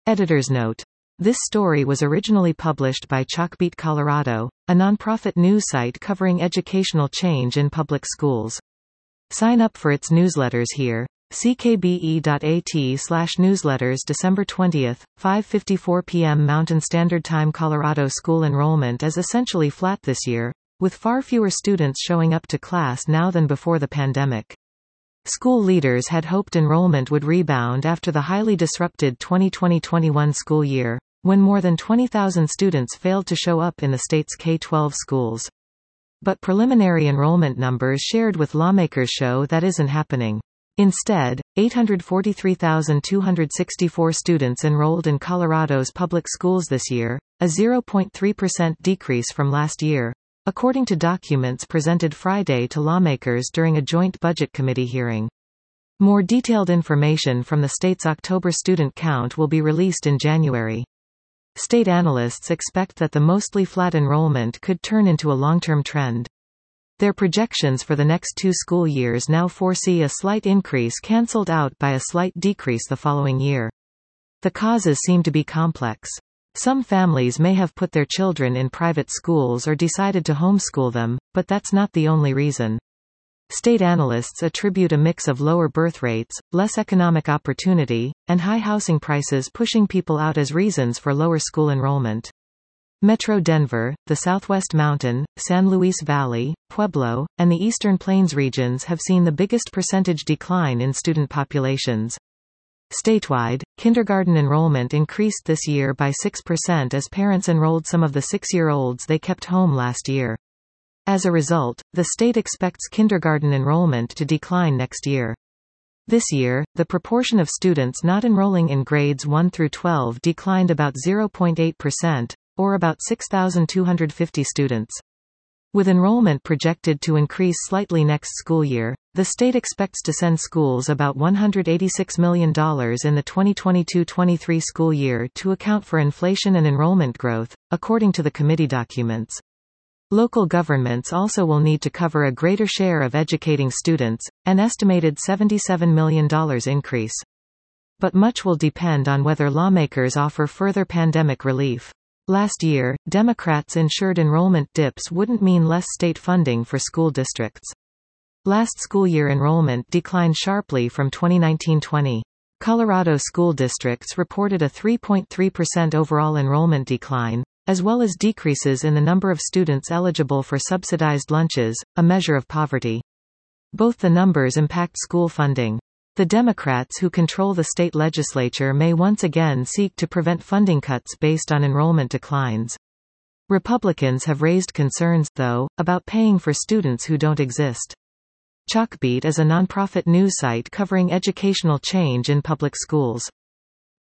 Editor's note. This story was originally published by Chalkbeat Colorado, a nonprofit news site covering educational change in public schools. Sign up for its newsletters here. ckbe.at/newsletters December 20, 5:54 p.m. Mountain Standard Time. Colorado school enrollment is essentially flat this year, with far fewer students showing up to class now than before the pandemic. School leaders had hoped enrollment would rebound after the highly disrupted 2020-21 school year, when more than 20,000 students failed to show up in the state's K-12 schools. But preliminary enrollment numbers shared with lawmakers show that isn't happening. Instead, 843,264 students enrolled in Colorado's public schools this year, a 0.3% decrease from last year, according to documents presented Friday to lawmakers during a joint budget committee hearing. More detailed information from the state's October student count will be released in January. State analysts expect that the mostly flat enrollment could turn into a long-term trend. Their projections for the next 2 school years now foresee a slight increase cancelled out by a slight decrease the following year. The causes seem to be complex. Some families may have put their children in private schools or decided to homeschool them, but that's not the only reason. State analysts attribute a mix of lower birth rates, less economic opportunity, and high housing prices pushing people out as reasons for lower school enrollment. Metro Denver, the Southwest Mountain, San Luis Valley, Pueblo, and the Eastern Plains regions have seen the biggest percentage decline in student populations. Statewide, kindergarten enrollment increased this year by 6% as parents enrolled some of the 6-year-olds they kept home last year. As a result, the state expects kindergarten enrollment to decline next year. This year, the proportion of students not enrolling in grades 1 through 12 declined about 0.8%, or about 6,250 students. With enrollment projected to increase slightly next school year, the state expects to send schools about $186 million in the 2022-23 school year to account for inflation and enrollment growth, according to the committee documents. Local governments also will need to cover a greater share of educating students, an estimated $77 million increase. But much will depend on whether lawmakers offer further pandemic relief. Last year, Democrats ensured enrollment dips wouldn't mean less state funding for school districts. Last school year enrollment declined sharply from 2019-20. Colorado school districts reported a 3.3% overall enrollment decline, as well as decreases in the number of students eligible for subsidized lunches, a measure of poverty. Both the numbers impact school funding. The Democrats who control the state legislature may once again seek to prevent funding cuts based on enrollment declines. Republicans have raised concerns, though, about paying for students who don't exist. Chalkbeat is a nonprofit news site covering educational change in public schools.